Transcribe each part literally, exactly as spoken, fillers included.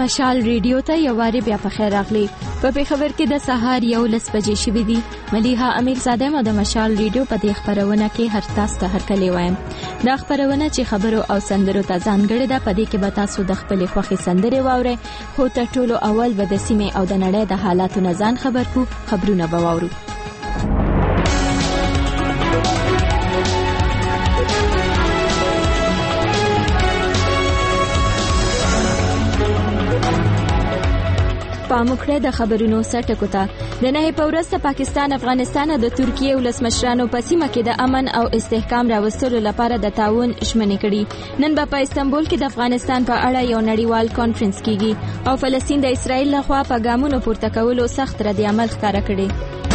مشال ریډیو ته یو واری بیا په خیر راغلی. په پیښور کې د سهار یو لس بجې شوې دي. ملیحه امیر زاده مو د مشال ریډیو په دې خبرونه کې هر تاسو ته هرکلی وایم. دا خبرونه چې خبرو او سندرو ته ځانګړې ده، په دې کې به تاسو د خپلې خوښې سندرې واورئ، خو تر ټولو اول به د سیمې او د نړۍ د حالاتو نه ځان خبر کو، خبرونه به واورو. پاموکړه د خبرونو سرټکو ته. د نه په ورځ ته پاکستان، افغانستان او د ترکیې ولسمشرانو په سیمه کې د امن او استحکام راوستلو لپاره د تعاون ژمنې کړي. نن به په استانبول کې د افغانستان په اړه یو نړیوال کانفرنس کیږي او فلسطین د اسرائیل لخوا په ګامونو پورته کولو سخت ردعمل ښکاره کړي.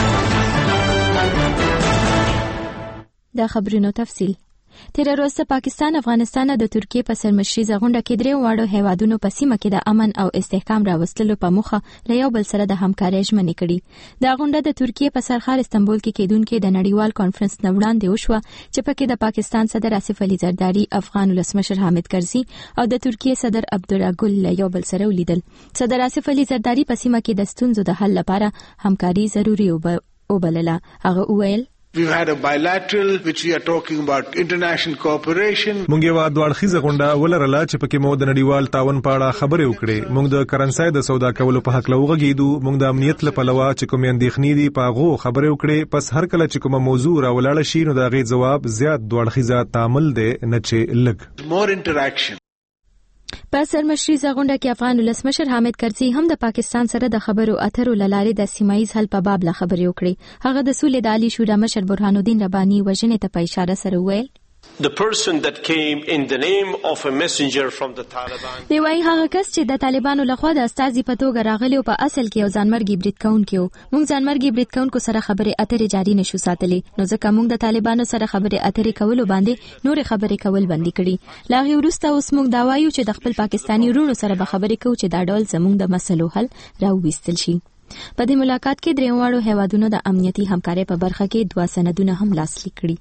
د خبرونو تفصیل. تیر ورځ پاکستان، افغانستان او د ترکیې په سرمشري غونډه کې درې واړو هیوادونو په سیمه کې د امن او استحکام راوستلو په موخه له یو بل سره د همکارۍ ژمنې کړي. دا غونډه د ترکیې په سرخار استانبول کې کېدونکې د نړیوال کانفرنس نه وړاندې وشوه چې پکې د پاکستان صدر آصف علي زرداری، افغان ولسمشر حامد کرزي او د ترکیې صدر عبدالله له یو بل سره ولیدل. صدر آصف علي زرداری په سیمه کې د ستونزو د حل لپاره همکاري ضروري وبلله. هغه وویل We've had a bilateral which we are talking about international cooperation. مونږ یو دوړخیزه غونډه ولرله چې پکې مو د نړیوال تعاون په اړه خبرې وکړې. مونږ د کرنسۍ د سودا کولو په حق لوغږیدو. مونږ د امنیت لپاره چې کوم اندېښنې دي په غو خبرې وکړې. پس هر کله چې کومه موضوع راولاړ شي نو دا غي جواب زیات دوړخیزه تعامل دی نه چې لګ. More interaction. په سرمشري غونډه کې افغان ولسمشر حامد کرزي هم د پاکستان سره د خبرو اترو لارې د سیمایي حل په باب لا خبرې وکړې. هغه د سولې د عالی شورا مشر برهان الدین رباني وژنې ته په اشاره سره وویل The person that came in the name of a messenger from the Taliban. دی وايي هغه کس چې د طالبانو لخوا د استازي په توګه راغلی او په اصل کې یو ځانمرګي برید کوونکی و. موږ ځانمرګي برید کوونکو سره خبرې اترې جاري نشو ساتلې، نو ځکه موږ د طالبانو سره خبرې اترې کولو باندې نور خبرې کول بندي کړي. لاغي وروسته اوس موږ دا وایو چې د خپل پاکستاني ورونو سره به خبرې کوو چې دا ډول زموږ د مسلو حل راوویستل شي. په دې ملاقات کې درې واړو هیوادونو د امنیتي همکارۍ په برخه کې دوه سندونه هم لاسلیک کړي.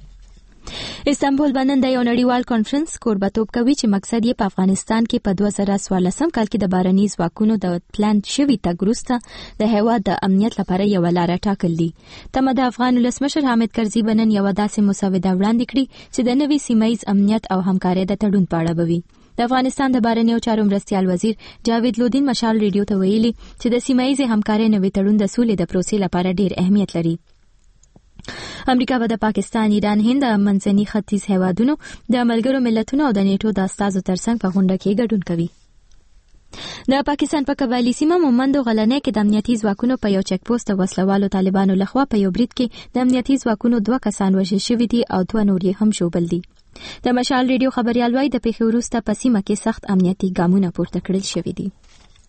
استانبول باندې د یو نړیوال کانفرنس کوربتوب کوي چې مقصد یې په افغانستان کې په دوه زره څوارلسم کال کې د بارني ځواکونو د پلان شوي تګ وروسته د هیواد د امنیت لپاره یو لاره ټاکل دي. تمه د افغان ولسمشر حامد کرزي بنن یو داسې مسوده وړاندې کړي چې د نوي سیمایي امنیت او همکارۍ د تړون په اړه بوي. د افغانستان د بهرنیو چارو مرستیال وزیر جاوید لودین مشال ریډیو ته ویلي چې د سیمایي همکارۍ نوي تړون د سولې د پروسې لپاره ډیر اهمیت لري. امریکا به د پاکستان، ایران، هند او منځني ختیځ هیوادونو د ملګرو ملتونو او د نیټو د استازو ترڅنګ په غونډه کې ګډون کوي. د پاکستان په قبایلی سیمه مومند غلنۍ کې د امنیتي ځواکونو په یو چک پوسټ د وسلوالو طالبانو لخوا په یو برید کې د امنیتي ځواکونو دوه کسان وژل شوي دي او دوه نور یې هم ژوبل دي. د مشال ریډیو خبريال وايي د پیښې وروسته په سیمه کې سخت امنیتي ګامونه پورته کړل شوي دي.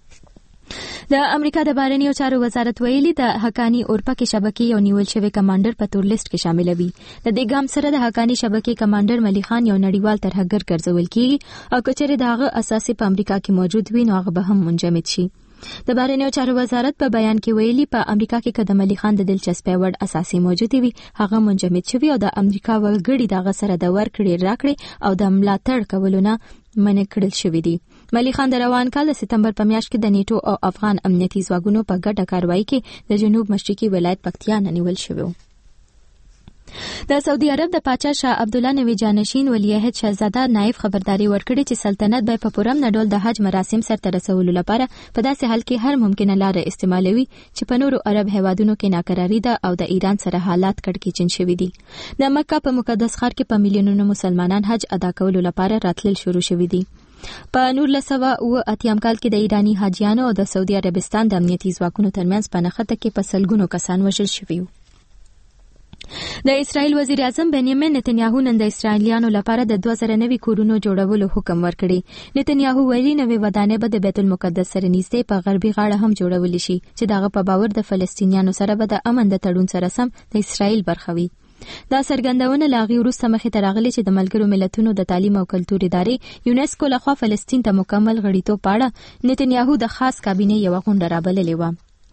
د امریکا د بهرنیو چارو وزارت ویلي د حقانی اورپکې شبکې یو نیول شوی کمانډر په تور لیست کې شاملوي. د دې ګام سره د حقانی شبکې کمانډر ملی خان یو نړیوال ترهګر ګرځول کیږي او کچره دغه اساسي په امریکا کې موجود وي نو هغه به هم منجمد شي. د بهرنیو چارو وزارت په بیان کې ویلي په امریکا کې کده ملی خان د دلچسپۍ وړ اساسي موجود وي هغه منجمد شوی او د امریکا وګړي دغه سره د ورکړې راکړې او د ملاتړ کولونه منع کړل شوی دي. ملی خان د روان کال د سپتمبر په میاشت کې د نیټو او افغان امنیتي ځواکونو په ګډه کاروایی کې د جنوب مشرقي ولایت پکتیا نه نیول شوی و. د سعودي عرب د پاچا شاه عبد الله نوی جانشین ولیعهد شاهزاده نایب خبرداري ورکړي چې سلطنت به په پوره ډول د حج مراسم سرته رسولو لپاره په داسې حال کې هر ممکنه لار استعمالوي چې په نورو عرب هیوادونو کې ناکراری ده او د ایران سره حالات کړکېچن شوي دي. د مکه په مقدس ښار کې په میلیونونو مسلمانان حج ادا کولو لپاره راتلل شروع شوي دي. په نولس سوه اوه اتیا کال کې د ایرانی حاجیانو او د سعودي عربستان د امنیتي ځواکونو ترمنځ په نښته کې په سلګونو کسان وژل شوي وو. د اسرائیل وزیر اعظم بنیامین نتنیاهو نن د اسرائیلیانو لپاره د دوه زره نوي کورونو جوړولو حکم ورکړی. نتنیاهو ویلي نوې ودانۍ به د بیت المقدس سره نږدې په غربي غاړه هم جوړول شي چې دغه په باور د فلسطینیانو سره به د امن د تړون سره سم د اسرائیل برخه وي. دا څرګندونه لاغي وروسته مخې ته راغلي چې د ملګرو ملتونو د تعلیم او کلتور ادارې یونسکو لخوا فلسطین ته مکمل غړیتوب په اړه نتنیاهو د خاص کابینې یو غونډه رابللې و.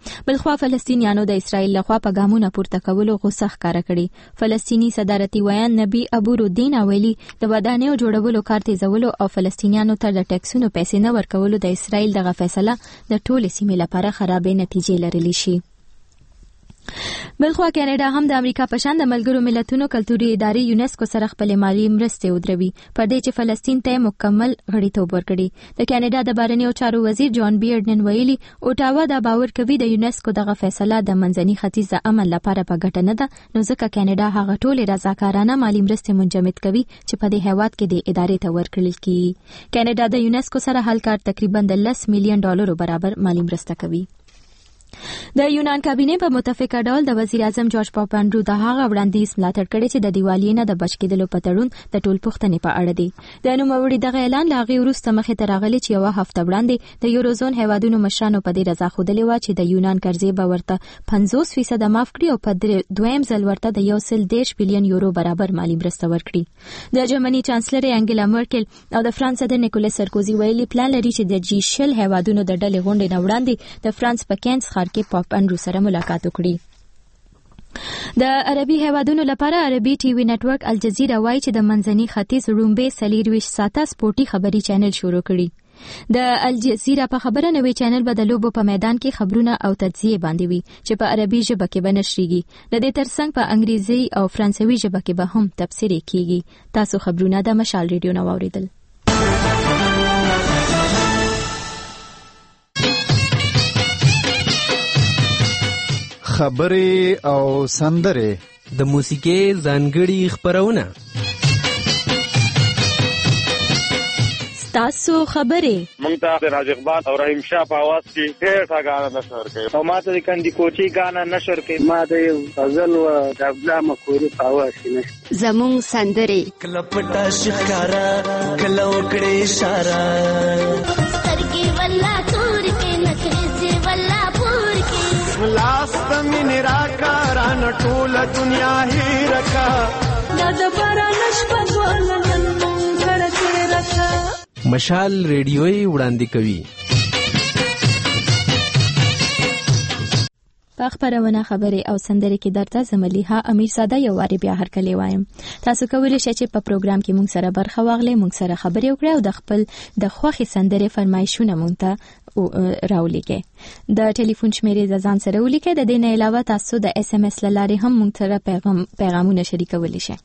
بلخوا فلسطینیانو د اسرائیل لخوا په ګامونو پورته کولو غوسه ښکاره کړې. فلسطینی صدارتي ویان نبی ابو ردین ویلي د ودانیو جوړولو کار تیزولو او فلسطینیانو ته د ټیکسونو پیسې نه ورکولو د اسرائیل دغه فیصله د ټولې سیمې لپاره خرابې نتیجې لرلی شي. بلخوا کاناډا هم د امریکا په شان د ملګرو ملتونو کلتوري ادارې یونسکو سره خپل مالی مرستې ودروي پر دې چې فلسطین ته مکمل غړیتوب ورکړي. د کاناډا د بهرنیو چارو وزیر جان بیرډ نن ویلي اوټاوا دا باور کوي د یونسکو دغه فیصله د منځني ختیځ د امن لپاره په ګټه نه ده، نو ځکه کاناډا هغه ټولې رضاکارانه مالی مرستې منجمد کوي چې په دې هیواد کې د ادارې ته ورکړل کیږي. کاناډا د یونسکو سره هل کار تقریبا د لس میلیون ډالرو برابر مالی مرسته کوي. د یونان کابینې په متفقه ډول د وزیر اعظم جورج پاپانډرو د هغه وړاندیز ملاتړ کړی چې د دیوالۍ نه د بچ کېدلو په تړون د ټول پوښتنې په اړه دی. د نوموړي دغه اعلان له هغې وروسته مخې ته راغلی چې یوه هفته وړاندې د یوروزون هیوادونو مشرانو په دې رضا ښودلې وه چې د یونان قرضې به ورته پنځوس فیصده معاف کړي او په دویم ځل ورته د یو سل دېرش بلیون یورو برابر مالي مرسته ورکړي. د جرمني چانسلر انګلا مرکل او د فرانس صدر نیکولاس سرکوزي ویلي پلان لري چې د جی شل هیوادونو د ډلې غونډې نه وړاندې د فرانس په کینز ښار کې پاپانډرو سره ملاقات وکړي. د عربي هیوادونو لپاره عربي ټي وي نتورک الجزیره وایي چې د منځني ختیځ رومبه څلېرویشت ساعته سپورتي خبري چینل شروع کړي. د الجزیره په خبره نوې چینل به د لوبو په میدان کې خبرونه او تجزیه باندې وي چې په عربي ژبه کې به نشریږي. د دې ترڅنګ په انګریزي او فرانسوي ژبه کې به هم تفسیري کیږي. تاسو خبرونه د مشال ریډیو نو اوریدل. خبرې او سندرې د موسیقۍ ځانګړي خبرونه تاسو خبرې مونږ ته راز اقبال او رحیم شاه په आवाज کې ډېر ښه غانا نشر کوي او ما ته د کندي کوچي غانا نشر کوي. ما د یو غزل او د عبدالله مکوري په आवाज کې نشته. زمون سندرې کلپټا شکارا کلو کړي اشاره سترګې ولا تور کې نکرې ولا پور کې لاست من راکاران ټول دنیا هی رکا دا د بارانش په ولنن کړه رکا. مشال ریډیوي وړاندې کوي. په خبرونه خبرې او سندرې کې درته زملیها امیر ساده یو واری بیا هر کله وایم. تاسو کولی شئ چې په پروګرام کې مونږ سره برخه واخلئ، مونږ سره خبرې وکړئ او د خپل د خوښې سندرې فرمایشونه مونږ ته راولیکئ. د ټلیفون شمیرې ځان سره ولیکئ. د دې نه علاوه تاسو د اس ام اس لارې هم مونږ سره پیغام پیغامونه شریکولی شئ.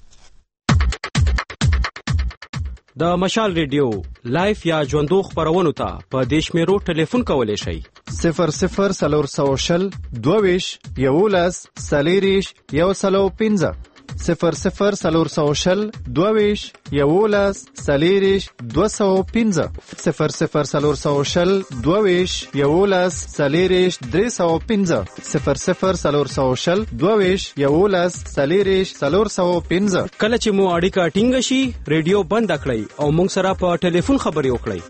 د مشال ریډیو لایف یا ژوندو خبرونو ته په دیش میرو ټلیفون کولی شئ. صفر صفر سلور سو شل دوویش یولس سلیریش یو سلو پینزه صفر صفر سلور سو شل دوویش یولس سلیریش دو سو پینزه صفر صفر سلور سو شل دوویش یولس سلیریش درې سو پینزه صفر صفر سلور سو شل دوویش یولس سلیریش سلور سو پینزه. کله چې مو اړیکه ټینګ شي ریډیو بند کړئ او موږ سره په ټلیفون خبرې وکړئ.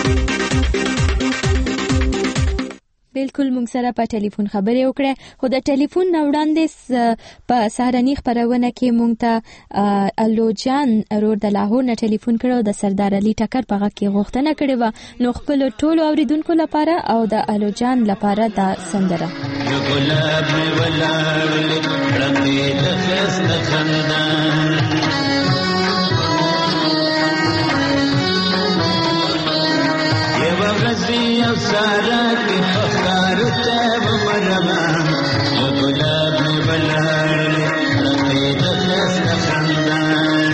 بالکل مونږ سره په ټلیفون خبرې وکړه. خو د ټلیفون نه وړاندې په سهارني خبرونه کې مونږ ته الو جان رور د لاهور نه ټلیفون کړو د سردار علي ټکر په غږ کې غوښتنه کړې و. نو خپل ټولو اوریدونکو لپاره او د الو جان لپاره دا سندره ګلاب مې ولاړ رقې د خسته خندان یو غزي او سارا کې فخر ته مرما ګلاب مې ولاړ رقې د خسته خندان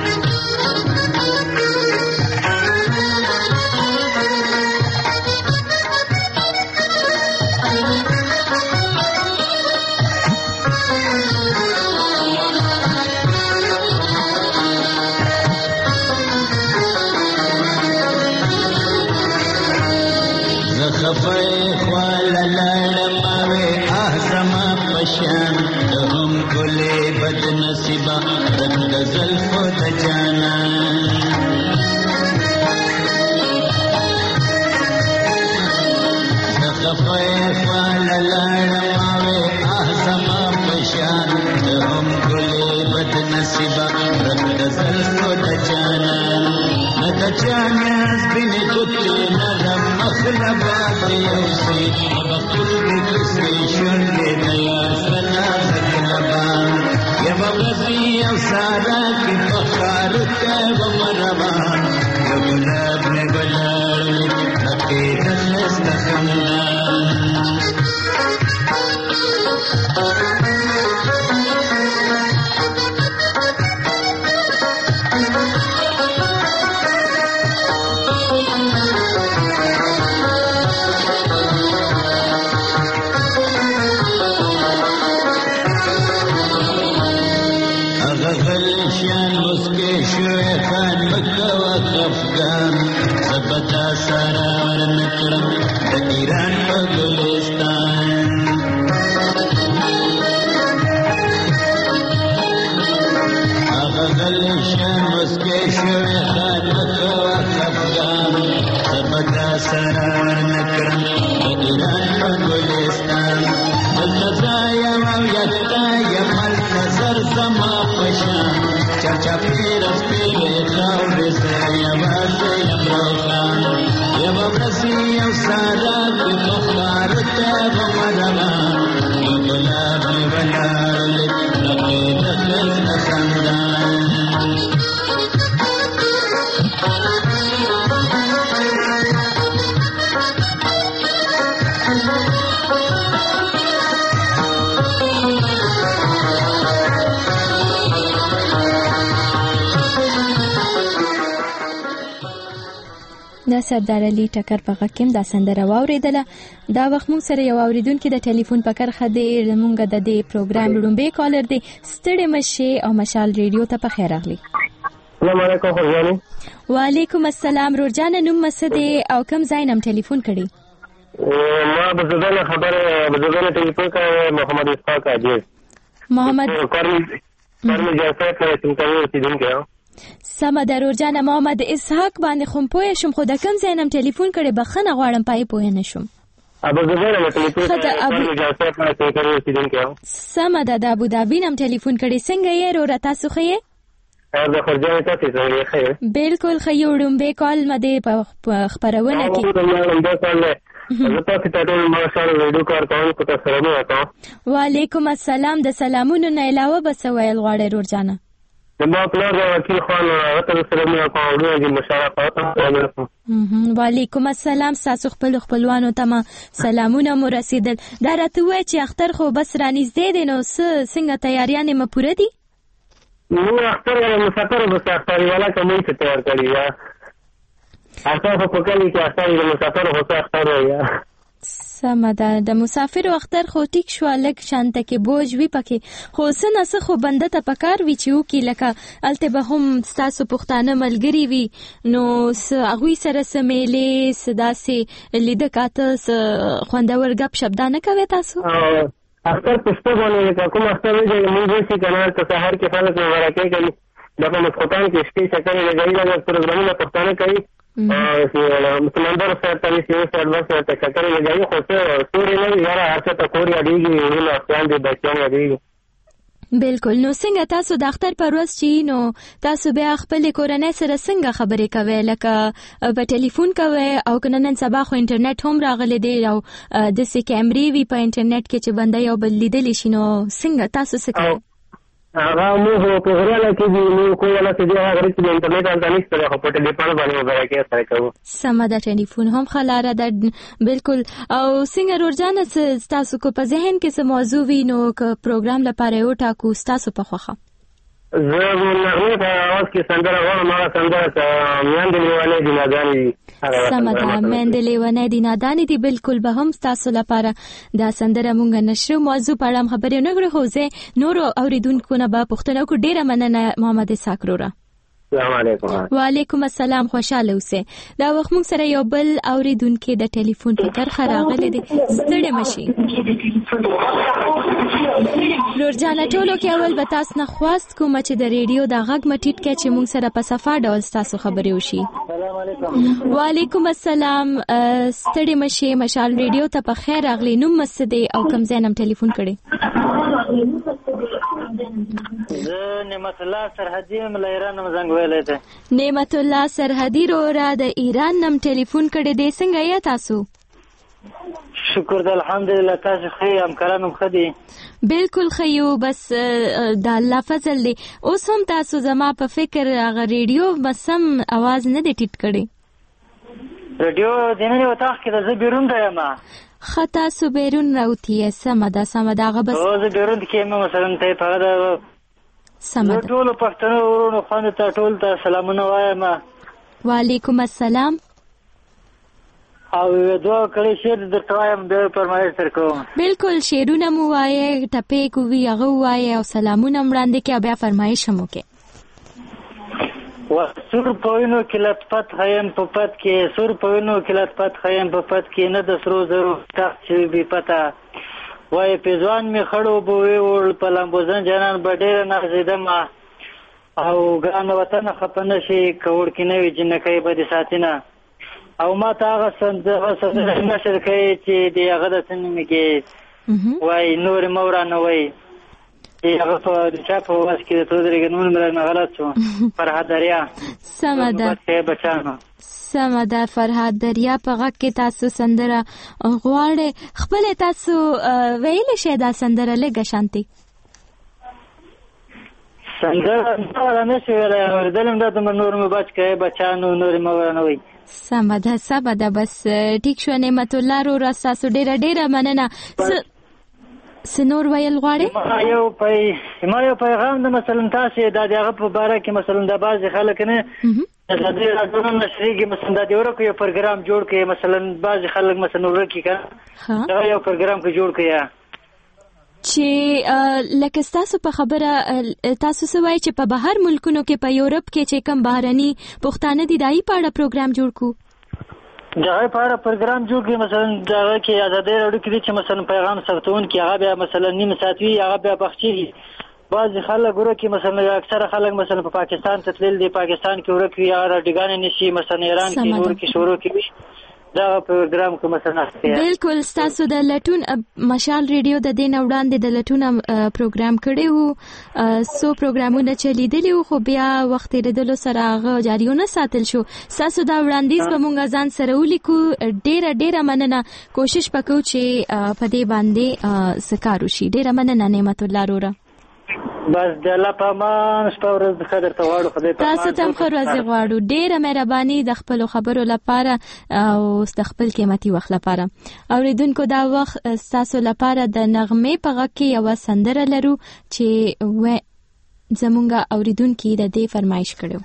خفای خواله لاړم اوې آه زما پشان ته هم ګلې بد نصیبه رنګ د زلفو د جانان زه خفای خواله لاړم اوې آه زما پشان ته هم ګلې بد نصیبه رنګ د زلفو د جانان نه د چا نیاز بینې ګوتې نرم مخ کله باد یوسي بخل دې کسې شونډې د یار سره کله باد یا بغزي او سارا کې فخر ته ومروان یو ګلاب مې بلړلې لکه د ښایسته خندان افغان سبتا سرار نکړم د ایران په ګلستان هغه غلشان مسکې شوې خان مکوا افغان سبتا سرار نکړم د ایران په ګلستان دلته یم او یکتا یم نظر زما پشان چاچا پیر پیر خاورې سره یوازې یم روښان یم ورځې یو سارا کې بخار ته ومروان یو ګلاب مې ولاړلې لکه د ښایسته خندان د سردار علي ټکر په غږ کې دا سندره واورېدله. دا وخت موږ سره یو اوریدونکي د ټلیفون په کرښه دی. موږ د دې پروګرام لومړی کالر دی. ستړي مشي او مشال ریډیو ته په خیر راغلی. السلام علیکم خورجاني. وعلیکم السلام. رورجانه نوم مسدي او کوم ځای نم ټلیفون کړي؟ ما بزدان خبر بزدان ټلیفون کړ محمد اسحاق عزیز. محمد کارمل کارمل جلسه کې څنګه اوسیدونکو سمه درورجانه محمد اسحاق باندې خو پوه شم خو د کوم ځای نم ټلیفون کړي بخنه غواړم پای پوه نشم. ابو ظبیر نم ټلیفون کړي جلسه کې څنګه اوسیدونکو سمه د ابو ظبی نم ټلیفون کړي. څنګه یې رو تاسو خو یې د خورجاني تاسو څنګه خیر بالکل خیوړم به کال مده په خبرونه کې زه تاسو ته ټول ماشاءالله ویډیو کار کوم په تاسو سره وکړم. وعلیکم السلام. د سلامونو نه علاوه بس ویل غواړې رورجانه ما پلار د وکیل خان راته سره مې کوم ورته مشارکت وکړم. وعلیکم السلام. تاسو خپل خپلوانو ته سلامونه مو رسیدل. دا راته وای چې اختر خو بس رانیږدې دي نو څنګه تیاریانې مې پوره دي؟ نو اختر مسافر بس اختر والا کومې څه تیار کړی یا اختر په کلی کې اختر د مسافر هو اختر یا سمه ده. د مسافر اختر خو ټیک شو لک شانته کې بوج وی پکې خو سن اس خو بنده ته پکار وی چې وکي لکه الته به هم تاسو پښتانه ملګری وی نو هغه سره سمېلې صداسي لیده کاته خوندور غپ شبدانه کوي تاسو اختر پښتو باندې کوم اختر دی موږ چې کنه ته سحر کې خلک ورکه کوي دغه مسخوتان کې شپې شکر لګایي له پروګرامونو پښتانه کوي مسلماندار سره تاسو یو څه ورته ته شکر لګایي خو څه سوري نه یاره هڅه ته کوریا دیږي نو افغان دي بچیان دیږي. بالکل. نو څنګه تاسو د اختر پر ورځ چې نو تاسو بیا خپل کورنۍ سره څنګه خبرې کوي لکه په ټلیفون کوي او کنه نن سبا خو انټرنیټ هم راغلی دی او د سې کیمرې وی په انټرنیټ کې چې بنده یو بل لیدل شي نو څنګه تاسو څه کوي؟ هغه مو په غوړاله کې دی نو کوله چې دی هغه چې انټرنیټ انځ نشته خو په ټلیفون باندې وګورئ کې سره کوو. سمه ده. ټلیفون هم خلاره ده بالکل. او څنګه رورجانه تاسو کو په ذهن کې څه موضوع وي نو ک پروګرام لپاره یو ټاکو تاسو په خوخه زه نو په اواز کې سندره غواړم ما سندره میاندې لیوانې دي نادانې سمه ده. میاندې لیوانې دي نادانې دي بالکل به هم تاسو لپاره دا سندره مونږ نشو موضوع په اړه خبرې نه غوړو خو زه نور اوریدونکو نه به پښتنه کو ډیره مننه محمد ساکرورا. السلام علیکم. وعلیکم السلام. خوشاله اوسه. دا وخت موږ سره یو بل اوریدونکو د ټلیفون په کرخه راغلی دی. ستړي مشي لورجانه ټولو کې اول به تاسو نه خواست کوم چې د ریډیو د غږ مټیټ کې چې موږ سره په صفه ډول تاسو خبرې وشي. السلام علیکم. وعلیکم السلام. ستړي مشي مشال ریډیو ته په خیر راغلی. نوم مسدي او کوم ځای نم ټلیفون کړي؟ زه نعمت الله سرحدي یم له ایران نه زنګ ویلی دی. نعمت الله سرحدي وروره د ایران نم ټلیفون کړی دی. څنګه یې تاسو؟ شکر د الحمدلله. تاسو ښه همکاران هم ښه دي؟ بالکل ښه یو، بس د الله فضل دی. اوس هم تاسو زما په فکر هغه ریډیو بسم اواز نه دی ټیټ کړی. ریډیو دننه وتاخ کې د زه بیرون دی ما ښه تاسو بیرون راوتیه. سمه ده سمه ده هغه بس زه بیرون کې یم مثلا ته په هغه سمه ده. ټول پښتنو ورونو خوانو ته ټول ته سلامونه وایم. وعلیکم السلام. او دعا کړی شعر درته وایم د فرمایش تر کوم. بالکل شعرونه مو وایي ټپې کوي هغه وایي او سلامونه وړاندې کې بیا فرمایش هم وکړي. سور پوینو کې لطفت خیم په پت کې سور پوینو کې لطفت خیم په پت کې نه د سرو زرو تخت چې بي پته وای پیزوان می خړو بوې ول په لامبوزن جنان به ډېر نازیدم او ګران وطن خپنه شي کوړ کې نه وي جنکې به دي ساتینه او ما ته هغه څنګه څنګه نشر کوي چې دی هغه د څنګه کې وای نور مورا نه وای هغه په د چا په واس کې ته درګ نور مرنه غلط شو. فرهاد دریا سمه ده بچانو سمه ده. فرهاد دریا په غږ کې تاسو سندره غواړئ خپل تاسو ویل شي دا سندره لګه شانتي سندره نه شي ویلای اوردلم دا د نور مې بچ کې بچانو نور مور نه وای. سمه ده سمه ده. بس ټیک شو. نعمت الله رو را تاسو ډیره ډیره مننه. سنور ویل غواړي ما یو پي ما یو پیغام د مثلا تاسو د هغه په باره کې مثلا د بعض خلک نه د دې راډیو نشریږي مثلا د یو یو پروګرام جوړ کړي مثلا بعض خلک مثلا ورکی کا دا یو پروګرام کې جوړ کړي چې لکه تاسو په خبره تاسو سوای چې په بهر ملکونو کې په یورپ کې چې کم بهرني پښتانه دي دای په اړه پروګرام جوړ کو دغه په پروګرام جوړ کړي مثلا دغه کې آزادۍ راوړي کې چې مثلا پیغام ثبتون کې هغه بیا مثلا نیم ساعت وي هغه بیا بخچي بعض خلک ګوره کې مثلا اکثر خلک مثلا په پاکستان ته تلل دي پاکستان کې ورک وي هغه ډیګان نشي مثلا ایران کې نور کې شروع کوي دا پروګرام کوم مثلا بالکل تاسو د لټون مشال ریډیو د دین وړاندې د لټون پروګرام کړی وو سو پروګرامونه چلیدلی وو خو بیا وخت لري سره هغه جاریونه ساتل شو. تاسو دا وړاندیز به مونږ ځان سره ولیکو. ډیره ډیره مننه. کوشش وکړو چې په دې باندې سکارو شي. ډیره مننه نعمت الله روره. بس د الله په امان شپه ورځ د خدای ته غواړو خدای په امان تاسو ته خو ورځ غواړو. ډیره مهرباني د خپل خبرو لپاره او د خپل قیمتي وخت لپاره. اوریدونکو دا وخت تاسو لپاره د نغمې په غږ کې یو سندره لرو چې و زمونږ اوریدونکو د دې فرمایش کړو.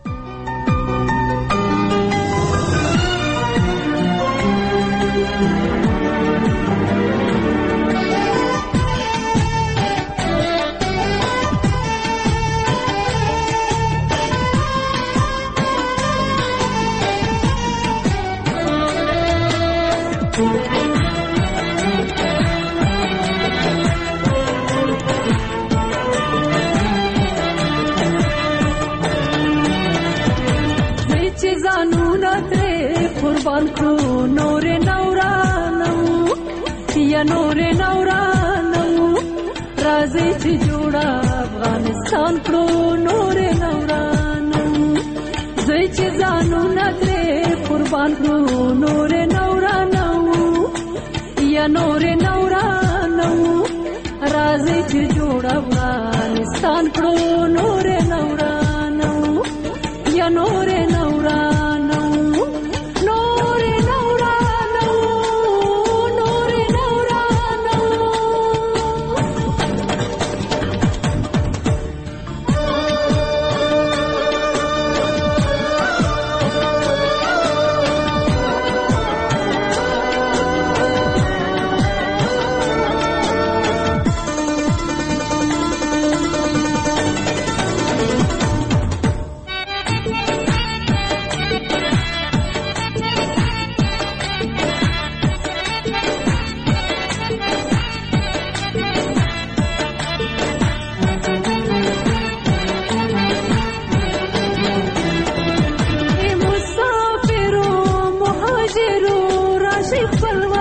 قربان کو نور نورانو یا نور نورانو راځي چې جوړه افغانستان کړو نور نورانو زه چې ځانو نه قربان کو نور نورانو یا نور نورانو راځي چې جوړه افغانستان کړو نور نورانو یا نور نورانو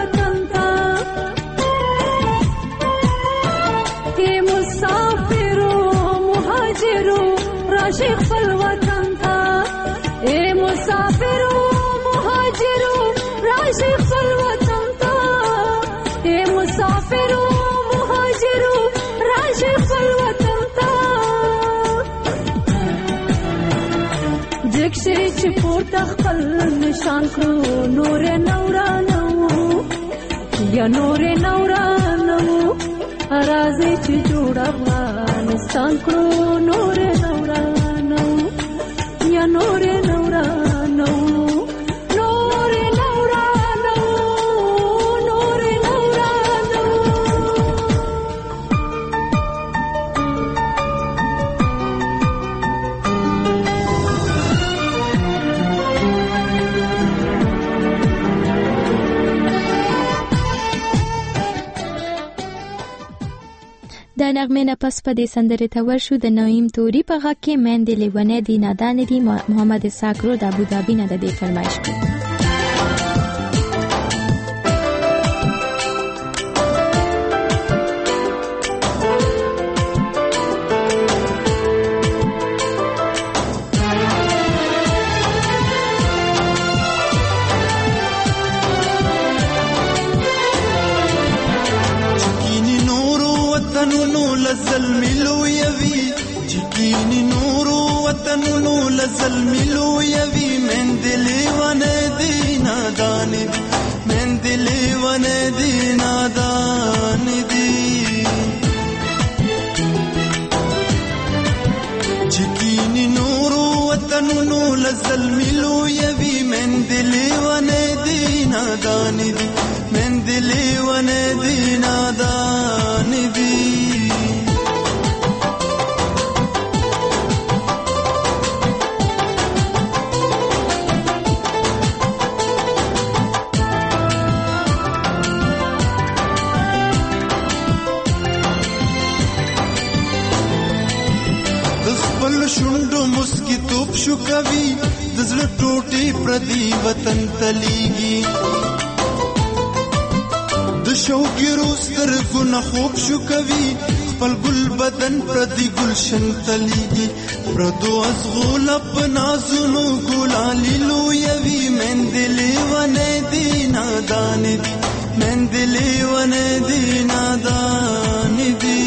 مسافر مهاجرو راشي خپل وطن ته اے مسافرو مهاجرو راشي خپل وطن ته اے مسافرو مهاجرو راشي خپل وطن ته جکشي چې پورته خپل نشان کړو نور نورانو یا نور نورانو راځي چې جوړ افغانستان کړو نور نورانو یا نور نورانو نور نورانو نور نورانو د نغمې نه پس په دې سندرې ته ورشو د نعیم توري په غږ کې میندې لیونۍ دي نادانې دي محمد اسحاق رو د ابوظبي نه د دې فرمایش کوي. لزلمی لویوی چکینی نورو وطنونو لزلمی لویوی من دلی ون دی نادانی دی من دلی ون دی نادانی دی چکینی نورو وطنونو لزلمی لویوی من دلی ون دی نادانی دی من دلی ون دی نادانی دی شوندو مسکی توپ شو کوي د زړه ټوټي پردي وطن تليږي د شوقي روستر ګنا خوب شو کوي خپل ګل بدن پردي گلشن تليږي پردو ازغول په نازونو ګلالي لويوي مندلي ونه دي نادان دي مندلي ونه دي نادان دي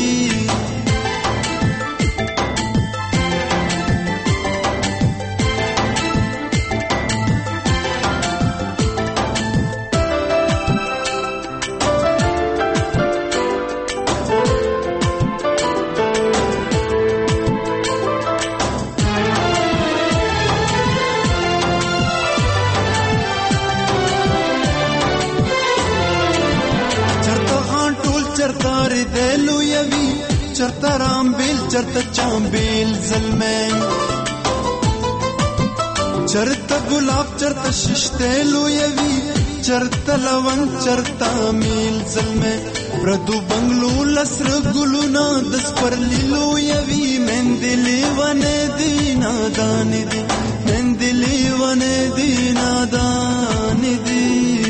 چرتا رامبیل چرتا چامبیل زلمین چرتا گلاب چرتا ششتیلو یوی چرتا لون چرتا میل زلمین پردو بنگلو لسر گلونا دس پر لیلو یوی من دلی ون دی نادان دی من دلی ون دی نادان دی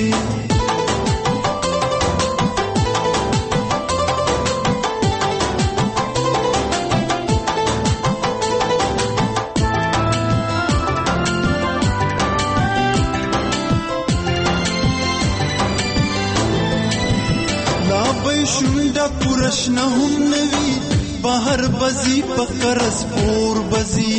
پورشنه هم نوی بهر بزی پکرس پور بزی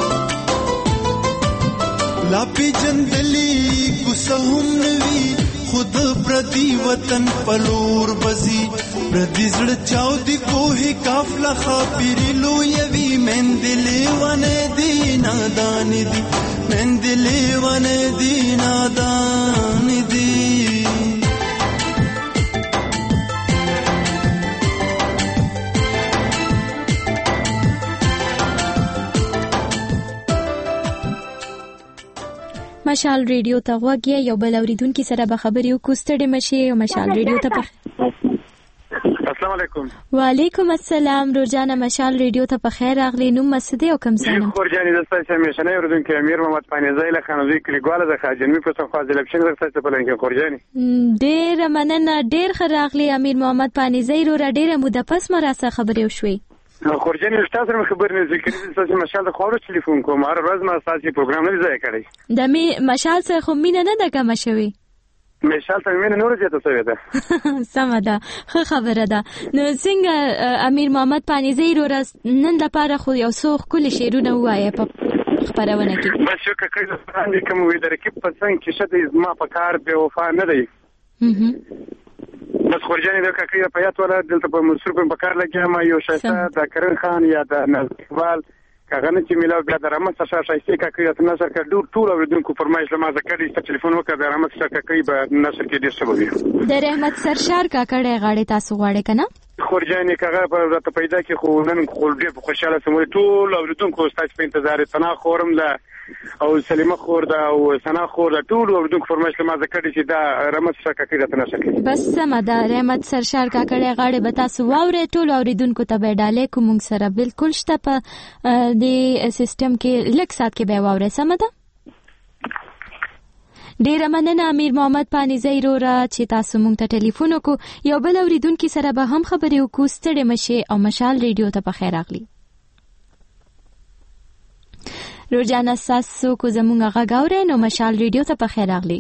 لاپی جندلی گسه هم نوی خود پردی وطن پلور بزی پردی زړه چاو دی کوه کافلا خاپیری لویوی مندلی ونه دی نادان دی مندلی ونه دی نادان دی مشال ریډیو ته غوږی یو بل اوریدونکو سره به خبرې وکړو ستړي مشي او مشال ریډیو ته په السلام علیکم. وعلیکم السلام روزانه مشال ریډیو ته په خیر راغلی. نوم مسدی او کوم ځای نه خورجاني د ستاسو همیشنه اوریدونکو امیر محمد پانیزای له خانوزي کلیګواله د خاجنمی په څخه فاضل اپشن ورته په لنګ خورجاني ډیر مننه ډیر ښه راغلی امیر محمد پانیزای رو را ډیره موده پس مراسه خبرې وشوي. خورجان تاسو سره خبر نه ذکر دي تاسو مشال د خورو ټلیفون کوم هر ورځ ما تاسو پروګرام نه ځای کړی د می مشال سره خو مینه نه ده کوم شوی مشال ته مینه نور زیاته شوی ده سم ده خو خبره ده نو څنګه امیر محمد پانیزی رو نن د پاره خو یو څو کلی شعرونه وایي په خبرونه کې بس یو کله باندې کوم وی درکې په څنګه کې شته ما په کار به وفا نه دی بس خورجان د کاکړي په یاد ولا دلته په منصور په کار لګیا ما یو شایسته د کرن خان یا د نزوال کاغنه چې ملاو بیا د رحمت سره شایسته کاکړي ته نشر کړ ډور ټول اوریدونکو فرمایش لمه ذکرې ته ټلیفون وکړ د رحمت سره کاکړي به نشر کې ډیر سبب د رحمت سرشار کاکړي غاړي تاسو غواړي کنه خورجان کاغه په راته پیدا کې خو نن خو ډیر په خوشاله سمول ټول اوریدونکو ستاسو په انتظار تنا خورم له او سلیمه خور دا او سنا خور دا ټول اوریدونکو فرمایش لمه ذکرې چې دا رحمت سره کاکړي ته نشر کې بس سم ده رحمت سرشار کاکړي غاړي به تاسو واوري ټول اوریدونکو ته به ډالې کوم سره بالکل شته په د سیستم کې لک سات کې به واوري سم ده ډیر مننه امیر محمد پانیزی رو را چې تاسو مونږ ته ټلیفون وکړو یو بل اوریدونکو سره به هم خبرې وکړو ستړي مشه او مشال ریډیو ته په خیر راغلی روزانه تاسو کو زمونږ غاګاورې نو مشال ریډیو ته په خیر راغلی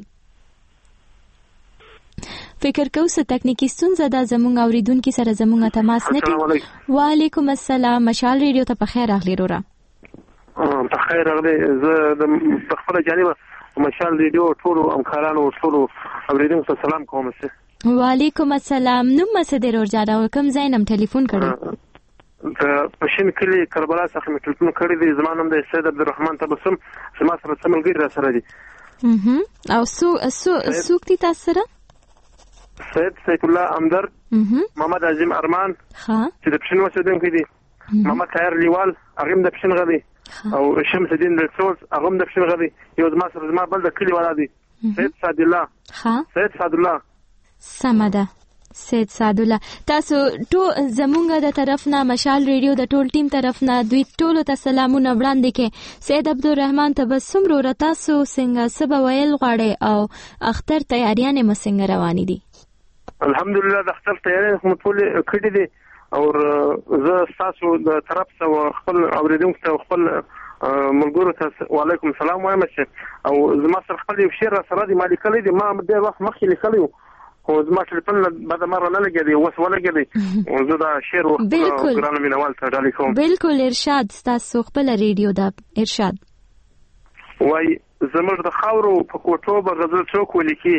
فکر کوم څه تکنیکی ستونزه ده زمونږ اوریدونکو سره زمونږ تماس نه کوي وعلیکم السلام مشال ریډیو ته په خیر راغلی رورا په خیر راغلی زه د خپل جانب مشال ریډیو ټول همکارانو ټول اوریدونکو ته سلام کوم سه وعلیکم السلام نو مسدر ورجاده کوم زینم ټلیفون کړی د پښین کلی کربلا څخه مې ټلیفون کړی دی زمانم د سید عبدالرحمن تبسم سما سره سملګری را سره دي او سو سو سوکتی تاسو سره سید سید الله امدر محمد عظیم ارمان ها چې د پښین وسیدونکو دي محمد طاهر لیوال هغه د پښین غدي او شمس الدین رسول هغه د پښین غدي یو زما سره زما بل د کلی ولا دي سید سعد الله ها سید سعد الله سمده سید سعد الله تاسو ټول زمونږ د طرف نه مشال ریډیو د ټول ټیم طرف نه دوی ټول ته سلامونه وړاندې کې سید عبدالرحمن تبسم رو تاسو څنګه سبا ویل غواړي او اختر تیاریانه مسنګ روانې دي الحمدلله د اختر تیاری هم ټول کړی دي او زه تاسو د طرف څخه خپل اوریدونکو ته خپل ملګرو ته وعلیکم السلام وایم او زما سره خپل یو شعر سره دی مالي کلی دی ما د وخت مخکې لیکلی او زما ټلیفون بعد مره نه لګیږي اوس ولګیږي او زه دا شعر ګرانو مینوال ته ډالې کوم بالکل ارشاد تاسو خپل ریډیو دا ارشاد وای زمر د خاورو په کوټو به غزل څوک ولیکي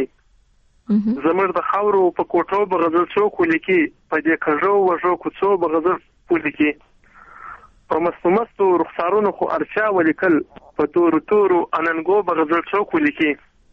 زمر د خاورو په کوټو به غزل څوک ولیکي په دې کژو وژو کوڅو به غزل ولیکي په مستو مستو رخسارونو خو ارچا ولیکل په تورو تورو اننګو به غزل څوک ولیکي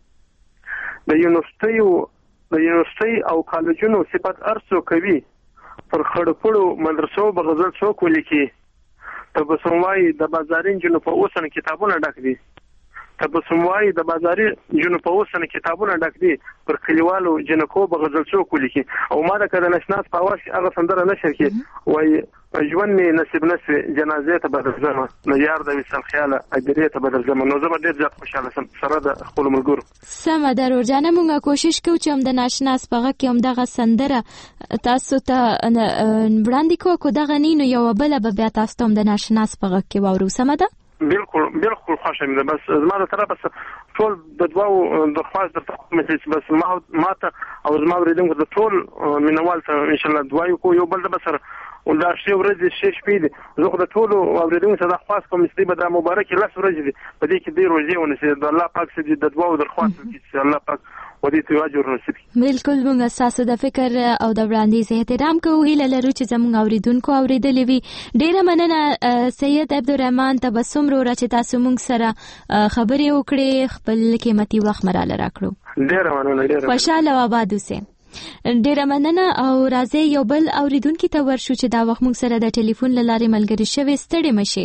د یونیورسيټیو د یونیورسيټي او کالجونو صفات ارسو کوي پر خړپړو مدرسو به غزل څوک ولیکي تبسموای د بازارین جنو په اوسن کتابونه ډک دي تبسموای د بازاري جنو په اوسن کتابونه ډک دي پر کلیوالو جنکو به غزل څوک ولیکي او ما د کله نشناس په واش هغه سندره نشر کی وای ژوند می نصیب نشي جنازه ته بدل زما نو یار د وسل خیاله اجریه ته بدل زما نو زما ډیر ځکه خوشاله سم سره د خپل ملګرو سم درو جانه مونږه کوشش کوو چې هم د ناشناس په کې هم دغه سندره تاسو ته وړاندې کوو کو دغه نینو یو بل به بیا تاسو ته هم د ناشناس په کې وورو سم ده بالکل بالکل خوشم ده بس زما د طرفه ټول د دواو درخواست درته مې بس ما ماته او زما ورېدم د ټول مینوال ته ان شاء الله دوایو کو یو بل د بسر ولدا شی ورځ شي شپې دي زه خو د ټول اوریدونکو ته د خاص کوم استي به د مبارک لاس ورځ دي په دې کې ډیر ورځي ونسي د الله پاک سره د دعا او درخواست چې الله پاک ودې ته اجر نصیب بالکل موږ اساسه د فکر او د وړاندیز احترام کوو هیله لرو چې زموږ اوریدونکو اوریدلې وي ډیره مننه سید عبدالرحمن تبسم رو چې تاسو موږ سره خبرې وکړې خپل قیمتي وخت مراله راکړو ډیره مننه ډیره خوشاله او آباد اوسئ ډیره مننه او راځي یو بل اوریدونکو ته ورشو چې دا وخت موږ سره د ټلیفون لارې ملګری شوي ستړي مشي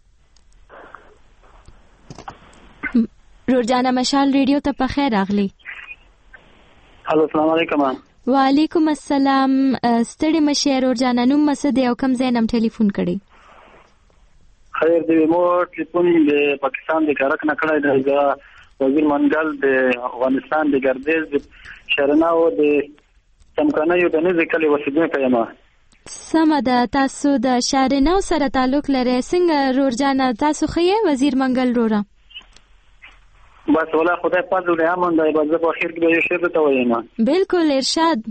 روزانه مشال ریډیو ته په خیر راغلی الو السلام علیکم وعلیکم السلام ستړي مشي روزانه نوم مسد او کم زینم ټلیفون کړی خیر دی مو ټلیفون د پاکستان د کارک نه کړی د وزیر منګل د افغانستان د ګردیز شرناو د چمکنایو د نزدې کلی وسیدونکو یم سمه ده. تاسو د شارنو سره تعلق لرئ. څنګه رورجانه تاسو ښه یې وزیر منګل روره؟ بس ولا خدای پاک دې امن دی. بس په اخر کې یو شی ته وایم. بالکل ارشاد.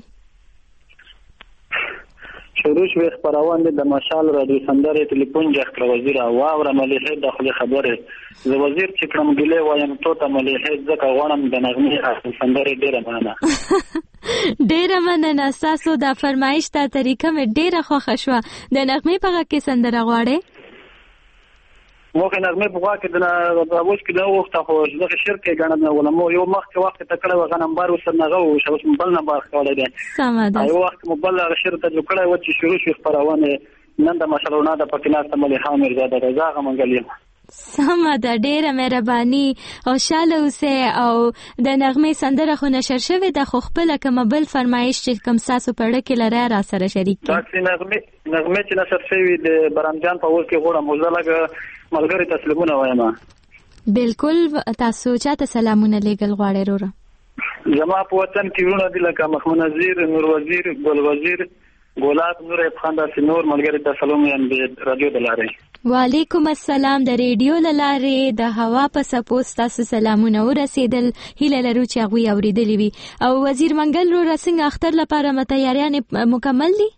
شروع شوې خبرونه د مشال رادیو سندره ټلیفون جخ کړ وزیر او اور مليحه داخلي خبره ز وزیر چې کوم ګلې وایم ته ته مليحه ځکه غوړم د نغمه سندره ډیره معنا ډیره مننه. تاسو دا فرمایش ته طریقه مې ډیره خوښه شوه. د نغمه په غږ کې سندره غواړئ؟ موږ نغمه په غږ کې د اوس کې د وخت خو د شرکت غنډه ولمو یو مخ وخت ته کړه وغه نمبر وسر نه غو شو اوس بل نمبر خولې ده. سم ده. یو وخت مبلغ شرکت ته کړه و چې شروع شو خبرونه نن د مشالونه د پکیناست مليحه مرزاده رضا منګلیم. سم ده. ډیره مهرباني او شاله اوسه او د نغمه سندره خو نشر شوې ده خو خپل کوم بل فرمایش چې کوم تاسو پړه کې لره را سره شریک کړئ. دا نغمه نغمه چې نشر شوې د برامجان په ور کې غوړم مزلګه ملګری تسلیمونه وایم. بالکل. تاسو چاته سلامونه لېږل غواړئ وروره؟ زما په وطن کې ورونه دي لکه محمود نذیر، نور وزیر، ګل وزیر، ګلاب نور خان داسې نور ملګری ته سلام یم د رادیو د لارې. وعلیکم السلام. د ریډیو لارې د هوا په سپوس تاسو سلامونه ورسېدل. هیله لرو چې هغوی اوریدلی وي. او وزیر منګل وروره څنګه اختر لپاره متیاریان مکمل دي؟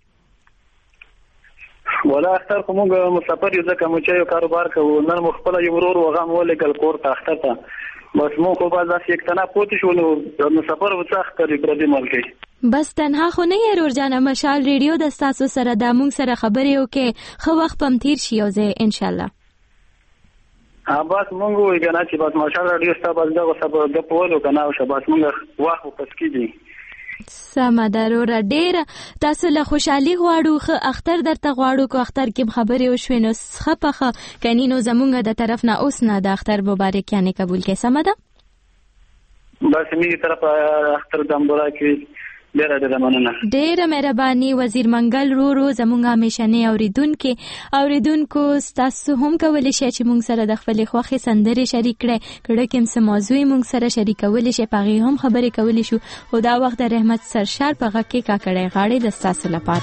ولا اختر کومه مسافر یو ځکه مو چې یو کاروبار کوو نن مخبل یو ورور وغه مو لګل کور ته اختر ته بس مو خو باز یک تنه پوتې شو نو مسافر وڅ اختر پر دې ملک. بس تنها خو نه یې رورجانه مشال ریډیو د تاسو سره د مونږ سره خبرې وکې خو وخت پم تیر شي او زه ان شاء الله. ها بس مونږ وی کنه چې بس مشال ریډیو ستاسو باز دغه سبب د پولو کنه او شباس مونږ واخو پس کیږي. سمه ده وروره. ډېره تاسو له خوشحالي غواړو. ښه اختر درته غواړو. که اختر کې خبرې وشوې نو ښه پخه کني نو زمونږ د طرف نه اوس نه د اختر مبارکیانې قبول کړئ. سمه ده. بس مې طرف اختر د مبارکي ډېره ډېره مننه. ډېره مهرباني وزیر منګل رورو زمونږ همیشنې اوریدونکي اوریدونکو تاسو هم کولی شئ چې مونږ سره د خپلې خوښې سندرې شریک کړئ. کړه کوم څه موضوع مونږ سره شریکولی شئ په هغې هم خبرې کولی شو. خو دا وخت د رحمت سرشار په غږ کې کاکړی غاړې د ستاسو لپاره.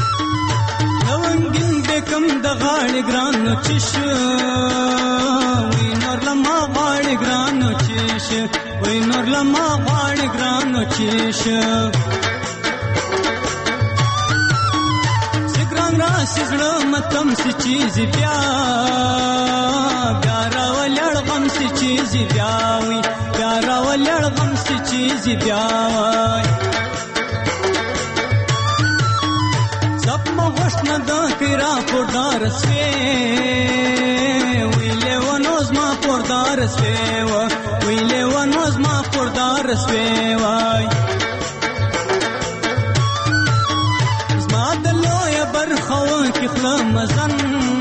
رنگین بکم د غاړې ګرانو چش وی نور لما غاړې ګرانو چش وی نور لما غاړې ګرانو چش سګران را سګړه متم سی چیز بیا بیا را ولړ غم سی چیز بیا وی بیا را ولړ غم سی چیز بیا نه دا کرا پردار سوی ویلے ونوز ما پردار سوی ویلے ونوز ما پردار سوی وای زما دلو یا برخو کی خلم زن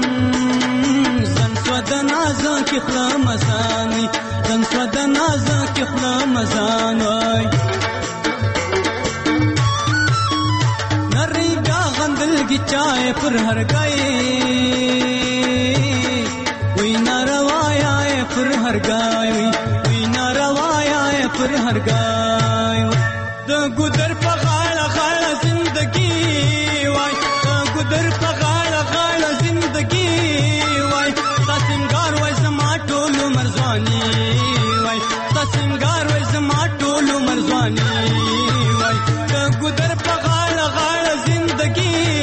زن سود نازا کی خلم زن زن سود نازا کی خلم زن وای کی چائے پر ہر گئے وی نہ روایا پر ہر گائے وی نہ روایا پر ہر گائے د گدر پغاڑ غاڑ زندگی وای د گدر پغاڑ غاڑ زندگی وای تا سنگار وای زما ټولو مرزوانی وای تا سنگار وای زما ټولو مرزوانی وای د گدر پغاڑ غاڑ زندگی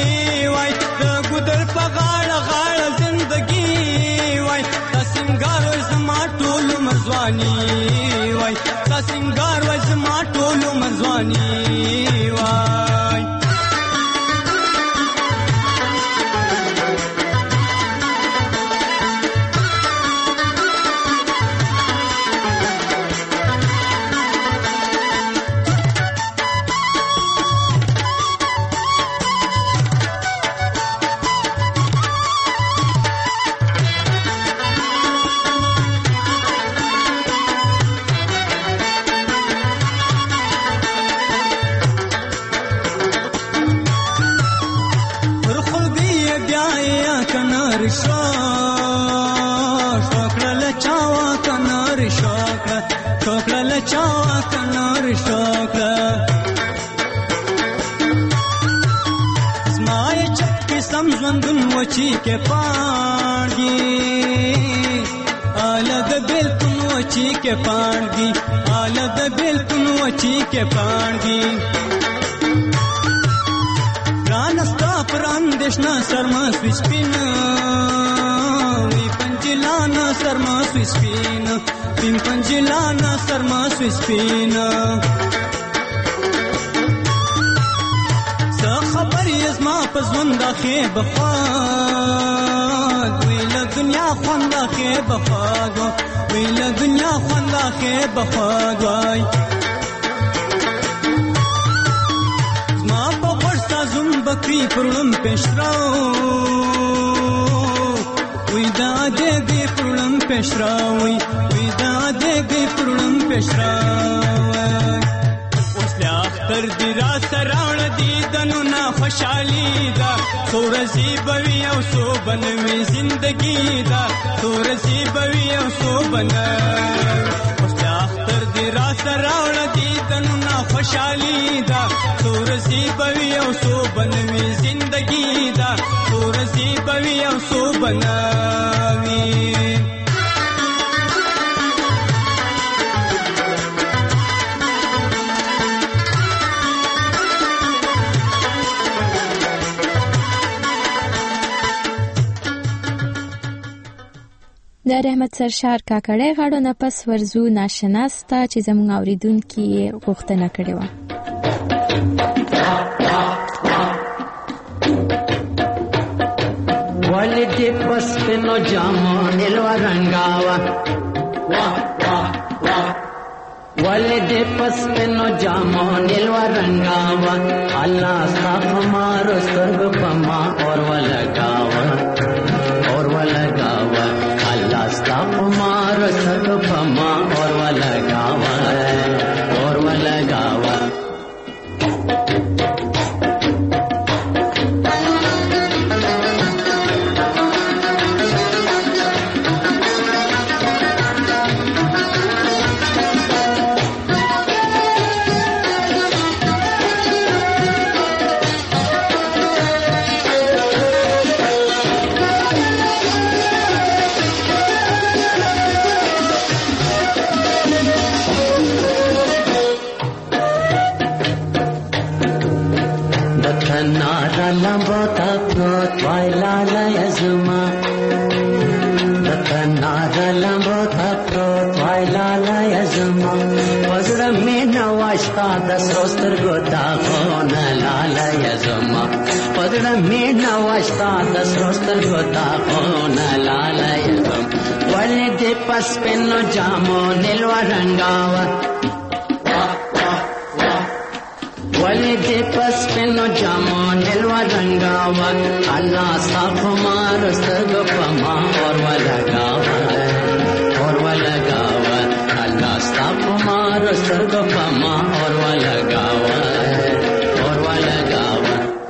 وای تا سنگار وای زما ټولو مرزوانی وای زما ژوندون وچی کې پاڼګي آله د بیلتون وچی کې پاڼګي آله د بیلتون وچی کې پاڼګي رانستا پران دشنا سرما سپینا وی پنجلانا سرما سپینا پین پنجلانا سرما سپینا خبر یزما پزوند خې بخواد ویله دنیا خوند خې بخواد ویله دنیا خوند خې بخواد وای ما په ورستا زوم بکری پرلم پښراو وی دا دې دې پرلم پښراو وی دا دې دې پرلم پښراو تر دی را سراوړ دی دنو نا خوشحالی دا سورزی بوی او سو بن می زندگی دا سورزی بوی او سو بن تر دی را سراوړ دی دنو نا خوشحالی دا سورزی بوی او سو بن می زندگی دا سورزی بوی او سو بناوی د رحمت سرشار کاکړی غاړو نه پس ورزو ناشناس ته چې زموږ اوریدونکي یې غوښتنه کړې وه. ولې دې په سپینو جامو نلوا رنګاوه ولې دې په سپینو جامو نلوا رنګاوه الله ستا په مارو سترګو په ما اور ولګاوه اور ولګاوه ستا پمار سر پما اور ولگاوا اور ولگاوا لمبوتا پروت وای لالا یزما دکنار لمبوتا پروت وای لالا یزما وزر مینا واشتا دس روستر گوتا خونا لالا یزما وزر مینا واشتا دس روستر گوتا خونا لالا یزما ولی دی پس پنو جامو نلوا رنگاوا ولی دی پس پنو جامو نلوا رنگاوا اللہ صاف مار سترگو پما اور ولگاوا اور ولگاوا اللہ صاف مار سترگو پما اور ولگاوا اور ولگاوا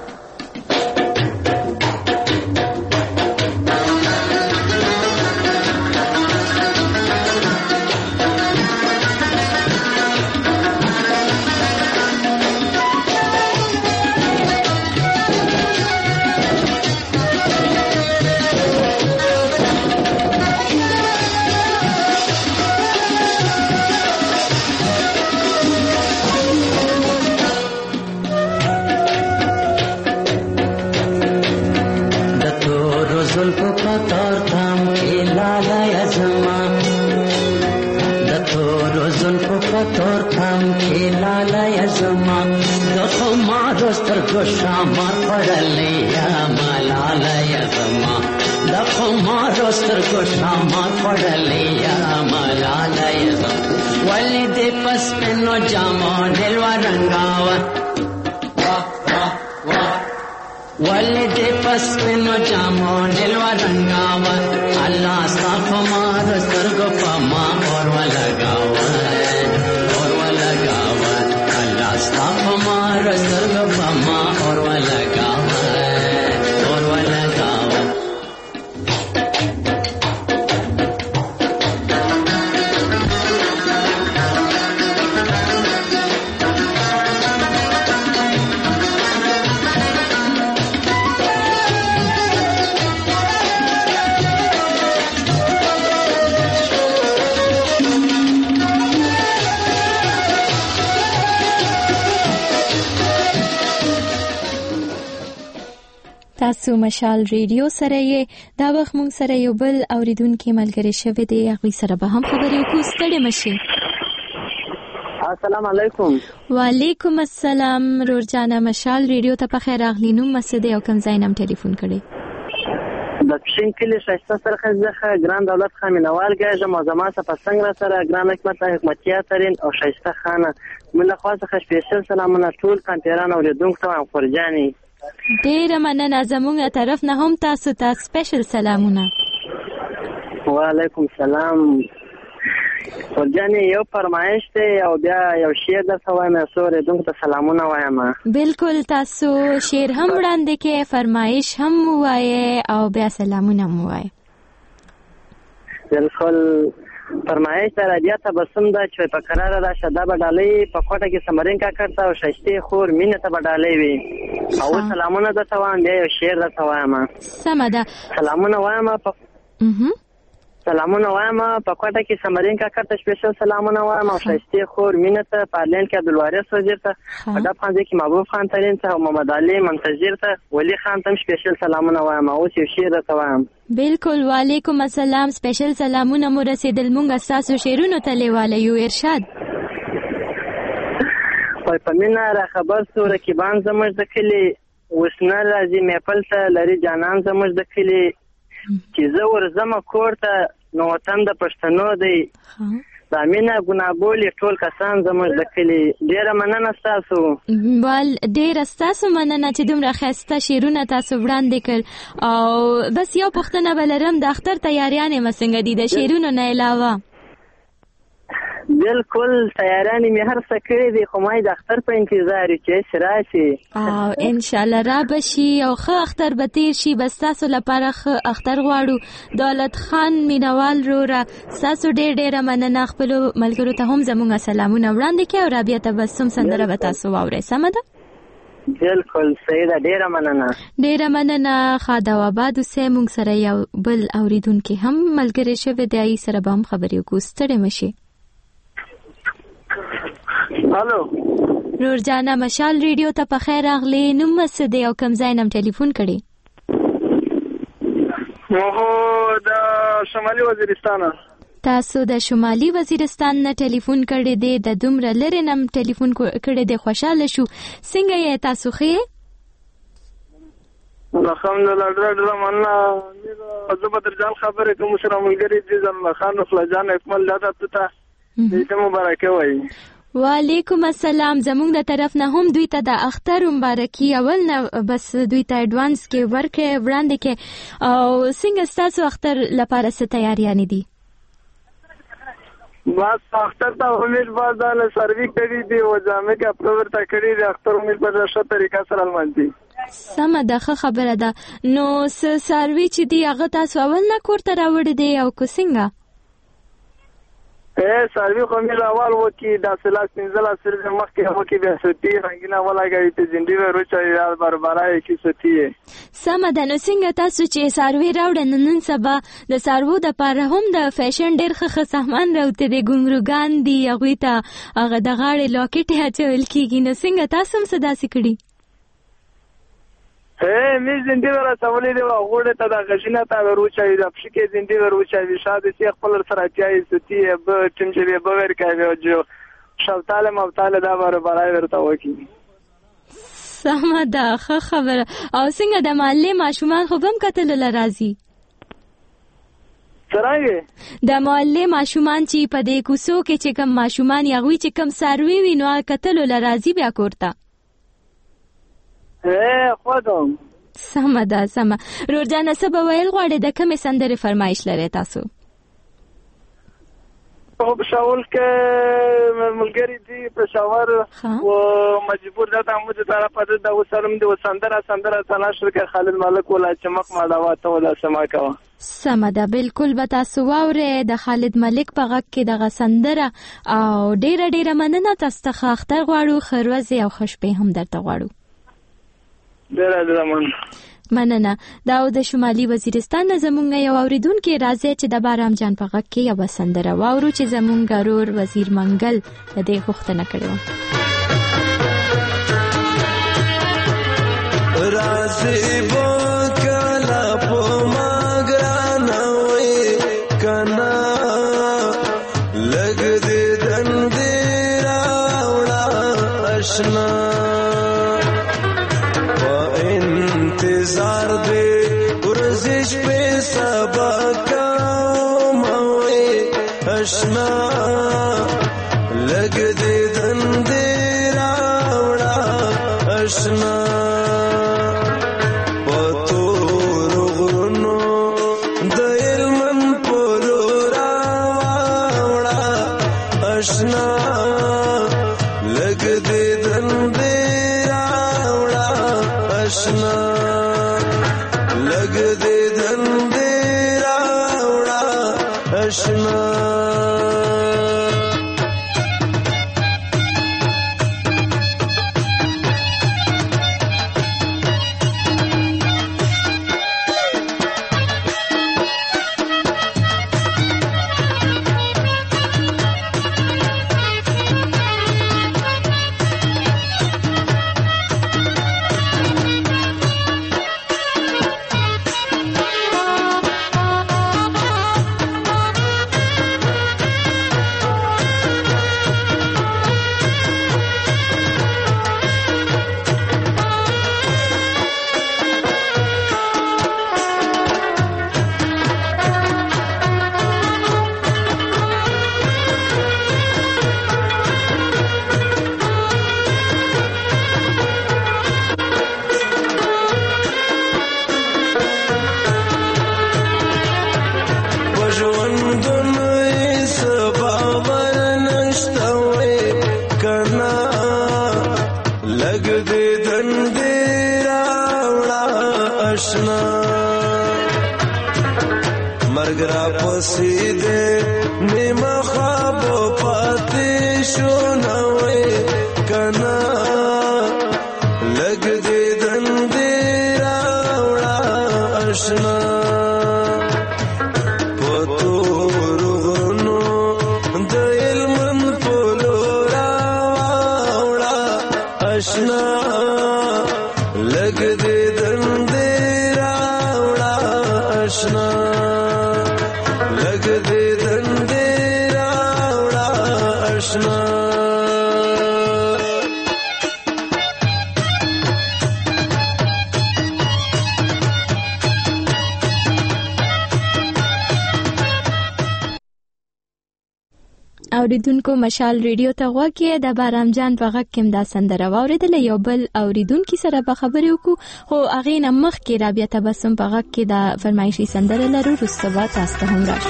شامار پڑلیا ملالا یزما دخو مارو سترگو شامار پڑلیا ملالا یزما ولی دی پس پنو جامو نلوا رنگاوا ولی دی پس پنو جامو نلوا رنگاوا اللہ صاف مارو سترگو پما اور ولگاوا اور ولگاوا اللہ صاف مارو سترگو پما اور ولگاوا اور ولگاوا تاسو مشال ریډیو سره یې دا وخت مونږ سره یو بل اوریدونکو ملګری شوی دی هغه سره به هم خبرې وکړو ستړي مشي. السلام علیکم. وعلیکم السلام. رورجانا مشال ریډیو ته په خیر راغلی. نو مسده او کوم ځای نم ټلیفون کړي؟ د پښین کلی شایسته سرخه ځخه ګران دولت خامینوال ګاجه مازما څخه څنګه سره ګران حکمت حکمتیا ترين او شایسته خانه مله خاصه سپیشل سلامونه ټول کانتیران اوریدونکو ته خورجاني. ډیره مننه زموږه طرف نه هم تاسو ته سپیشل سلامونه. وعلیکم السلام. ورجاني یو فرمایش ته او بیا یو شعر د سوای مې سورې دغه ته سلامونه وایم. بالکل تاسو شعر هم وړاندې کې فرمایش هم وایي او بیا سلامونه هم وایي. بالکل فرمایش ته بیا تبسم دا چې په قرار را شدا بدالې په کوټه کې سمرین کا کړتا او ششته خور مینه ته بدالې وي او سلامونه د توان دی یو شعر د سوایم. سم ده. سلامونه وایم په اها سلامونه وایم په کوټه کې سمرین کا کړتا سپیشل سلامونه وایم او ششته خور مینه ته پارلین کې عبدالوارث وزیر ته په د خان کې محبوب خان ترين ته او محمد علي منتظر ته ولی خان ته سپیشل سلامونه وایم او یو شعر د سوایم. بالکل. وعلیکم السلام. سپیشل سلامونه مو رسیدل. مونږ تاسو شعرونو ته لیواله یو ارشاد. په پمینه را خبر سوره کې بان زموږ د کلی وسنه راځي میپل ته لري جانان زموږ د کلی چې زه ورزم کور ته نو وطن د پښتنو دی دا مینا ګنابولې ټول کسان زموږ د کلی. ډیره مننه تاسو. بل ډیره تاسو مننه چې دومره ښایسته شعرونه تاسو وړاندې کړ او بس یو پوښتنه بلرم د اختر تیاریانې مسنګ دي د شعرونو نه علاوه؟ بالکل تیارانی می هر څه کړی دي خو ما د اختر په انتظار چې شراشي او ان شاء الله را بشي او خو اختر به تیر شي. بس تاسو لپاره خو اختر غواړو. دولت خان مینوال رورا تاسو ډېر ډېر مننه. خپل ملګرو ته هم زموږ سلامونه وړاندې کړئ او رابعه تبسم سندره به تاسو واورئ. سم ده؟ بالکل صحیح ده. ډېر مننه. ډېر مننه. خاده آباد اوسئ. موږ سره یو بل اوریدونکي هم ملګری شوی دی سره به هم خبرې وکړو. ستړي مشي. هالو رورجانا مشال ریډیو ته په خیر راغلی. نوم مسده او کوم ځای نم ټلیفون کړي؟ مو د شمالي وزیرستان. تاسو د شمالي وزیرستان نه ټلیفون کړی دی. د دومره لري نم ټلیفون کړی دی. خوشاله شو. څنګه یې تاسو خې؟ الحمدلله ډېر مننه. زه بدر جان خبرې کوم سره ملګری دي زما خان فلجان اکمل لاته ته دې مبارکه وایي. وعلیکم السلام. زموږ د طرف نه هم دوی ته د اختر مبارکي اول نه بس دوی ته اډوانس کې ورکه وړاندې کې او څنګه تاسو اختر لپاره څه تیاریانې دي؟ بس اختر ته امید باز د سروي کړی دی او جامې کې اپلوډ تا کړی دی. اختر امید په ښه طریقه سره لمانځي. سمه ده. ښه خبره ده. نو سروي چې دی هغه تاسو اول نه کور ته راوړی دی او کو څنګه؟ اے سروي خو مې اول وکی د سلاس پنځله سر مخکې هغه کې به ستی رنگینه ولاګوي ته زندګي ورچا یاد بربرای کی ستی. سم ده. نو څنګه تاسو چې سروي راوړل نن سبا د سرو د پاره هم د فیشن ډېر ښه سامان راوته دي ګونګروګان دي هغه ته هغه د غاړې لاکټ اچول کیږي. نو څنګه تاسو هم صدا سکړي؟ اے می زندگی ورا سوالې دی غوړه ته د غشینه تا ورچای د پښکې زندگی ورچای شاده چې خپل سره چای ستی به ټیم چې به ور کوي جو شوتاله مبتاله دا بار برای ورته وکی. سمه ده. ښه خبره. او څنګه د محلې ماشومان خو هم کتل لرازي؟ څنګه د محلې ماشومان چې په دې کوڅو کې چې کم ماشومان یغوي چې کم سروي وینو کتل لرازي بیا کوړه؟ اے خودم. سمه ده. سمه. رورجانه سبا ویل غواړي د کومې سندرې فرمایش لري تاسو؟ په پېښور کې ملګری دي پېښور او مجبور ده ته موږ ته را پدې د وسلم د وسندره سندره تناشر کې خالد ملک ولا چمک ماډاواته ولا سما کا. سمه ده. بالکل به تاسو واورئ د خالد ملک په غږ کې دغه سندره او ډیره ډیره مننه. تاسو ته اختر غواړو. خروزي او خوشبه هم درته غواړو. ډیره ډیره مننه. مننه. دا د شمالي وزیرستان زمونږ یو اوریدونکو راځي چې د بارام جان په غږ کې یو سندره واورو چې زمونږ غرور وزیر منګل د دې غوښتنه کړې و. راځي ورزش په سبا کوم وې اشنا لګ دې دندې راوړه اشنا پتور غرونو د علم پلو راوړه اشنا لګ دې دندې راوړه اشنا لګ دې دندې راوړه اشنا اوریدونکو مشال ریډیو ته غواګي د بارام جان په غږ کې دا سندره واوریدل. یو بل اوریدونکو سره به خبرې وکړو خو اغه نه مخ کې رابطه تبسم په غږ کې دا فرمایشي سندره لرو رسوا تاسو ته هم راشي.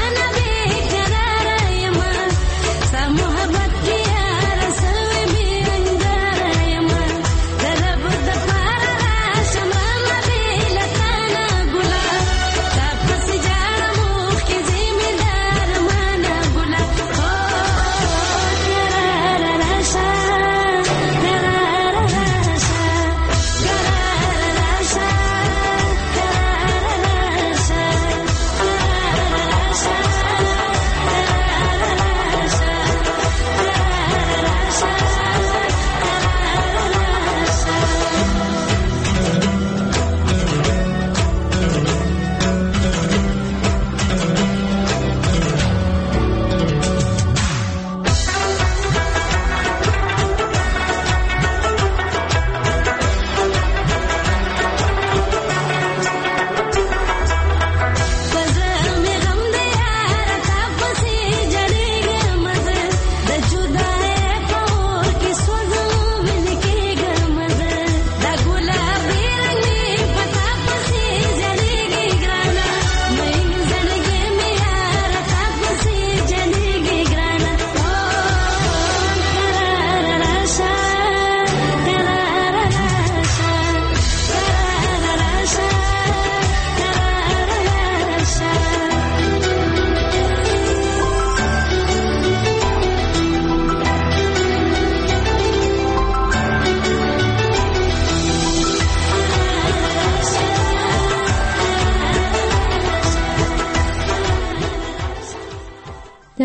محبت کی رسول بھی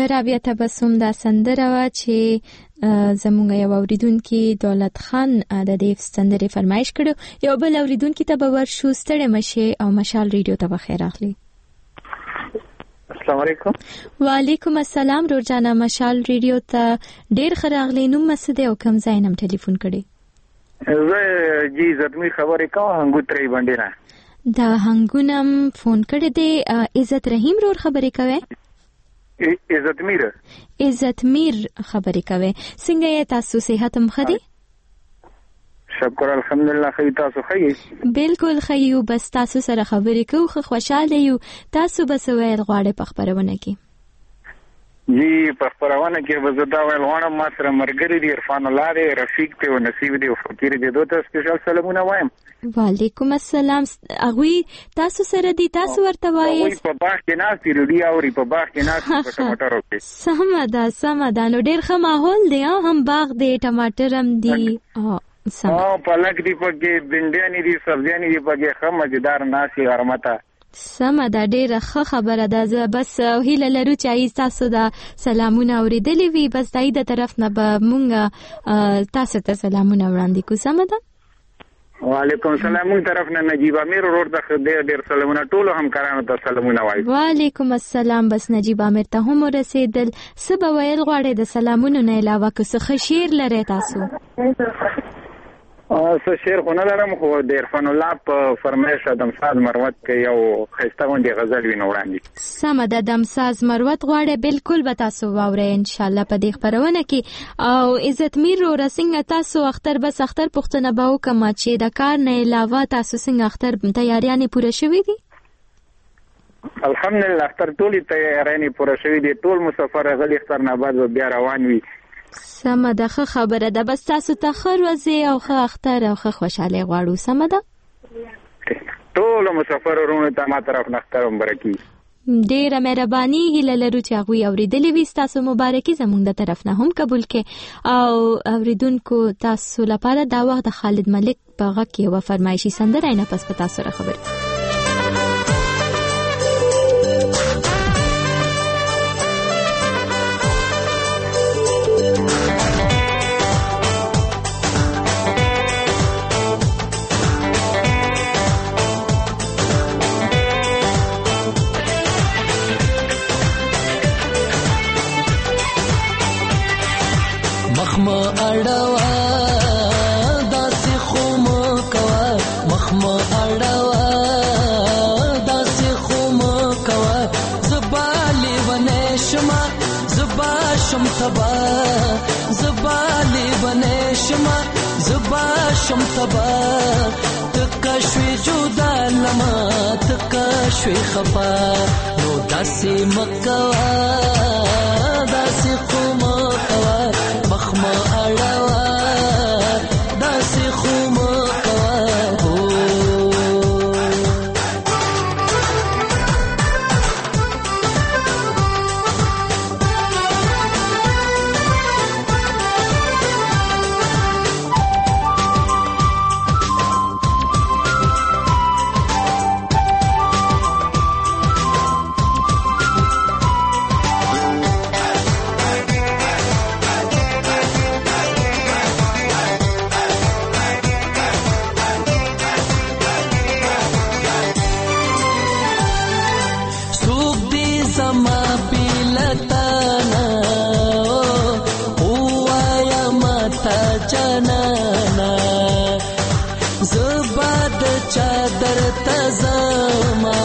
د رابعه تبسم دا سندره وا چې زمونږ یو اوریدونکي دولت خان د دې سندرې فرمایش کړو. یو بل اوریدونکي ته به ورشو. ستړی مشه او مشال ریډیو ته بخیر اخلي. السلام علیکم. وعلیکم السلام. روزانه مشال ریډیو ته ډیر خراغلی. نوم مسده او کم ځای نم ټلیفون کړي. زه جی زدمی خبرې کوم هنګو ترې باندې نه. دا هنګونم فون کړی دی. عزت رحیم رور خبرې کوي. عزت میر عزت میر خبرې کوي. څنګه یې تاسو صحت هم ښه دی؟ شکر الحمدلله. ښه تاسو ښه یې؟ بالکل ښه یو. بس تاسو سره خبرې کوو ښه خوشاله یو. تاسو بس ویل غواړئ په خبرونه کې؟ جی په خبرونه کې به زه دا ویل غواړم ما سره ملګري دي عرفان الله دی رفیق دی او نصیب دی او فقیر دی. دوی ته سپیشل سلامونه وایم. وعلیکم السلام. هغوی تاسو سره دي تاسو ورته وایي؟ هغوی په باغ کې ناست دي ریډي اوري په باغ کې ناست په ټماټر وکړي. سمه ده سمه ده. نو ډېر ښه ماحول دی. هم باغ دی ټماټر هم دي. او پالک دی پکې بنډیانی دي سبزیانی دي پکې ښه مزیدار ناسي غرمته. سمه ده. ډېره ښه خبره ده. زه بس هیله لرو چې تاسو دا سلامونه اورېدلي وي. بس د ای د طرف نه به مونږ تاسو ته سلامونه وړاندې کوو. سمه ده. وعلیکم السلام. مونږ طرف نه نجیب امیر ورور ته ډېر ډېر سلامونه ټولو همکارانو ته سلامونه وایو. وعلیکم السلام. بس نجیب امیر ته هم ورسېدل. څه به ویل غواړئ د سلامونو نه علاوه که څه ښه شعر لرئ تاسو؟ څه شعر خو نه لرم خو د عرفان الله په فرمایش دمساز مروت کې یو ښایسته غوندې غزل وي نو وړاندې. سمه ده. دمساز مروت غواړئ بالکل به تاسو واورئ انشاءالله په دې خپرونه کې. او عزت میر وروره څنګه تاسو اختر بس اختر پوښتنه به وکړم چې د کار نه علاوه تاسو څنګه اختر تیاریانې پوره شوي دي؟ الحمدلله اختر ټولې تیاریانې پوره شوي دي. ټول مسافر راغلي اختر نه بعد به بیا روان وي. سمه ده. ښه خبره ده. بس تاسو ته ښه ورځې او ښه اختر او ښه خوشحالي غواړو. سمه ده. ټولو مسافر ورونو ته ما طرف نه اختر مبارکي. ډېره مهرباني. هیله لرو چې هغوی اورېدلي وي. ستاسو مبارکي زموږ د طرف نه هم قبول کړئ. او اورېدونکو تاسو لپاره دا وخت د خالد ملک په غږ کې یوه فرمایشي سندره نه پس په تاسو سره خبرې. مخما اړوا داسې خو مو کوه مخما اړوا داسې خو مو کوه زبالې ونې شما زبا شم تبا زبالې ونې شما زبا شم تبا تکا شوي جدا لما تکا شوي خفا نو داسې مکوا داسې خو مو کوه مخما اړوا داسې خو مو کوه. چادر تزما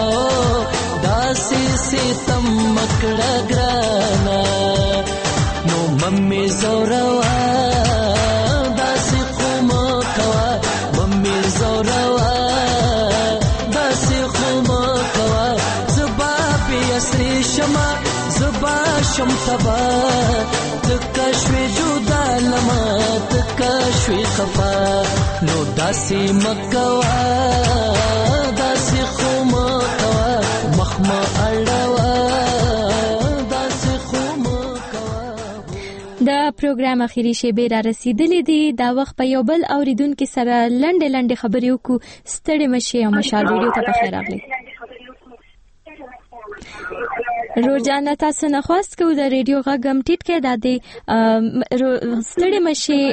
داسې ستم مکړه ګرانا نو ممي زوروا داسې قوم کوا ممي زوروا داسې قوم کوا زبا په اسري شما زبا شم تبا تکشوي جدا لما تکشوي خفا نو داسې مکوا داسې قوم کوا مخما اړوا داسې قوم کوا. دا پروګرام اخیری شیبه را رسیدلې دي. دا وخت په یو بل اوریدونکو سره لنډه لنډه خبرې وکړو. ستړي مشه او مشال ریډیو ته بخیر راغلی. روزانه تاسو نه خواست کو د ریډیو غږم ټیټ کې د دې ستړي مشي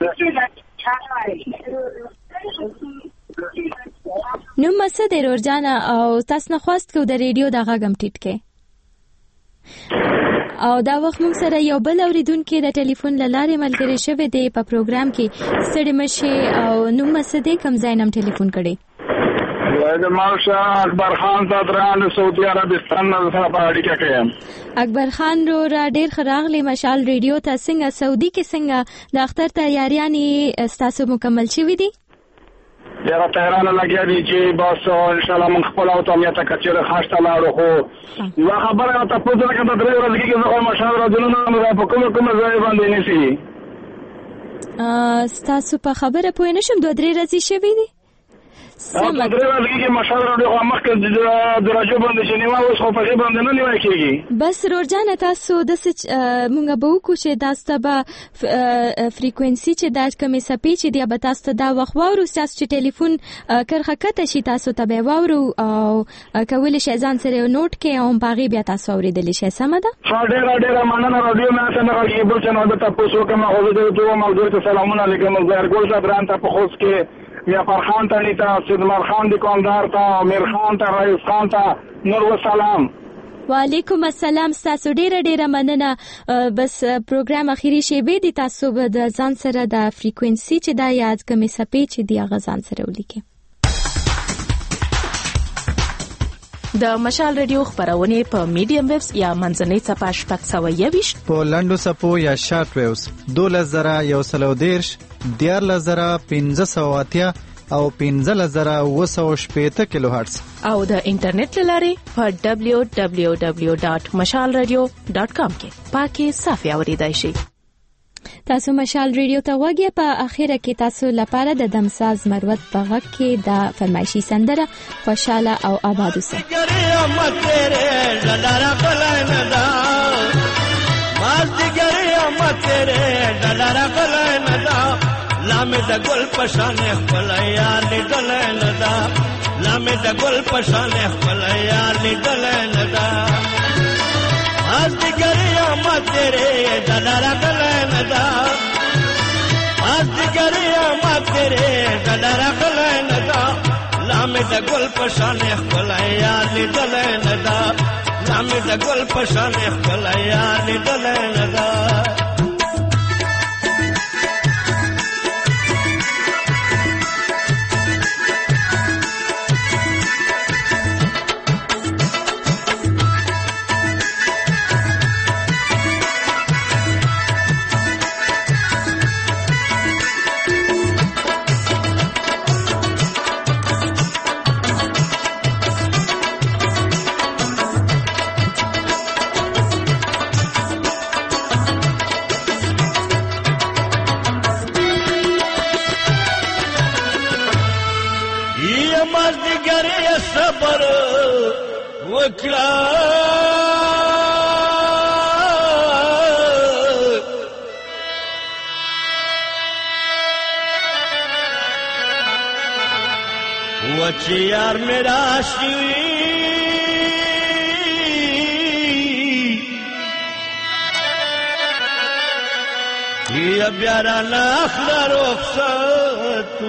نو مسه د روزانه او تاسو نه خواست کو د ریډیو د غږم ټیټ کې او دا وخت موږ سره یو بل اوریدونکو د ټلیفون لاره ملګری شوی دی په پروګرام کې ستړي مشي او نو مسه د کم ځاینم ټلیفون کړي د مارشا اکبر خان ته دران سعودي عربستان نه سره په اړیکه کې اکبر خان رو را ډیر خراغلی مشال ریډیو ته څنګه سعودي کې څنګه د اختر تیاریانې تاسو مکمل شوې دي یاره تهران لګیا دي چې بس ان شاء الله من خپل او ته مته کچره خاص ته لاړو خو یو خبره ته په دغه کې د درې ورځې کې زه مشال راځنه نه په کوم کوم ځای باندې نسی تاسو په خبره پوه نشم دوه درې ورځې شوې دي سم درې ورځې کې مشال راځو مخکې د راجو باندې چې نیو اوس خو په دې باندې نه نیوي کېږي بس روزانه تاسو د مونږ به وکړو چې تاسو به فریکوئنسي چې د کمې سپې چې دی به تاسو دا وخت وورو تاسو چې ټلیفون کرخه کته شي تاسو ته به وورو او کول شي ځان سره نوٹ کې او باغی بیا تاسو اوریدل شي سم ده ډېر ډېر مننه رادیو مې څنګه راځي بل څه نو د تاسو کوم او د دوه موضوع ته سلامونه علیکم زهر ګل صدران ته په خوش کې میا فرخان ته نیتا سیدمر خان دکاندار ته امیر خان ته رئیس خان ته نور و سلام وعلیکم السلام تاسو ډیره ډیره مننه بس پروګرام اخیری شی به دي تاسو به د ځان سره د فریکوئنسي چې دا یاد کمې سپې چې دی غزان سره ولیکي د مشال ریډیو خبرونه په میډیم ویبس یا منځنۍ صفحه شپږ سوه یوویشت په لنډو صفو یا شارټ ویوز دولس زره یو سلو دیرش دیارلس زره پنځه سوه اتیا او پنځلس زره اوه سوه شپېته کیلو هرتز او د انټرنیټ له لارې په ډبلیو ډبلیو ډبلیو ډاټ مشال رادیو ډاټ کام کې پاکي صافي اوریدای شئ تاسو مشال ریډیو ته وګورئ په اخیره کې تاسو لپاره د دمساز مروت په غږ کې د فرمایشي سندره خوشاله او آباد اوسئ لامه د ګل پشان خپل یار لیدل نه دا لامه د ګل پشان خپل یار لیدل نه دا از دیګریا ما تیرې دلاره کل نه دا از دیګریا ما تیرې دلاره کل نه دا لامه د ګل پشان خپل یار لیدل نه دا لامه د ګل پشان خپل یار لیدل نه دا وکړه وچی یار میرا شي یا بیارا ناخلا رخصتو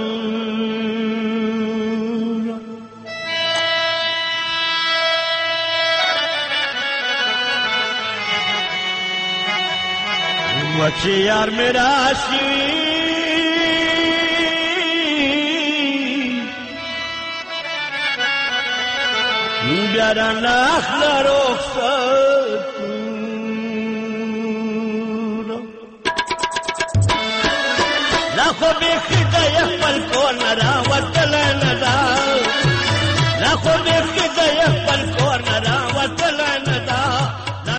وچی یار میرا شي بیارا ناخلا رخصتو لا خو بیخی دا یخبل